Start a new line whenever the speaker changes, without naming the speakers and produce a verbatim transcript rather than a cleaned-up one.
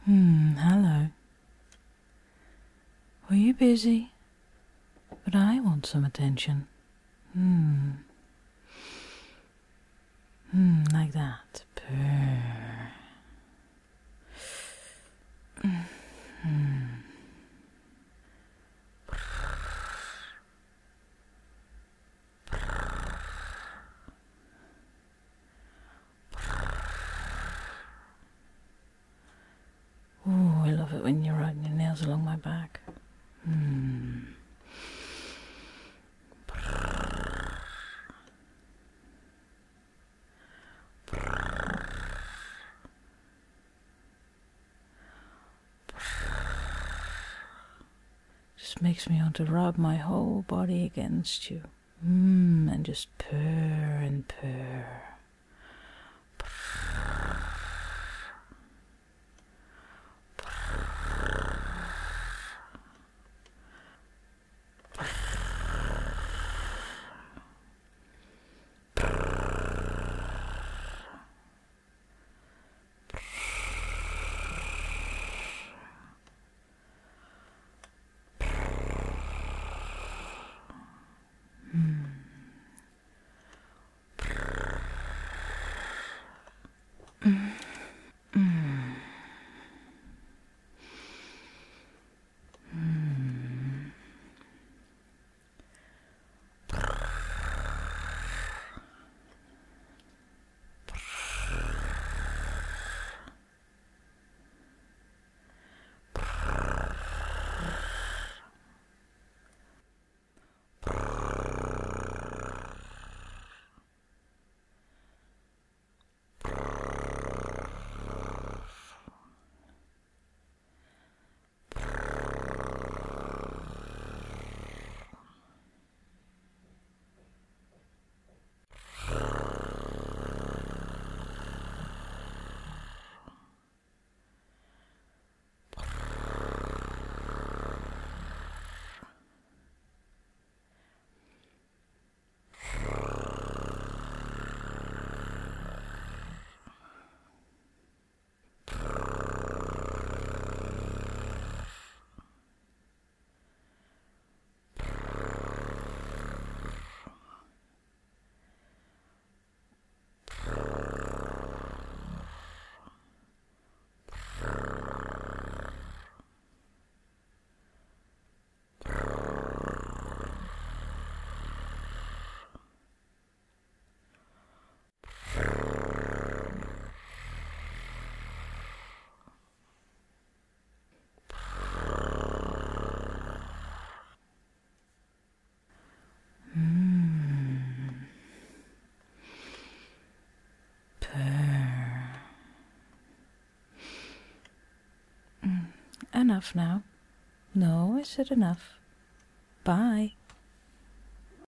Hmm, hello. Were you busy? But I want some attention. Hmm. Hmm, like that. Purr. Hmm. Oh, I love it when you're running your nails along my back. Hmm. Just makes me want to rub my whole body against you. Hmm, and just purr and purr. Enough now. No, I said enough. Bye.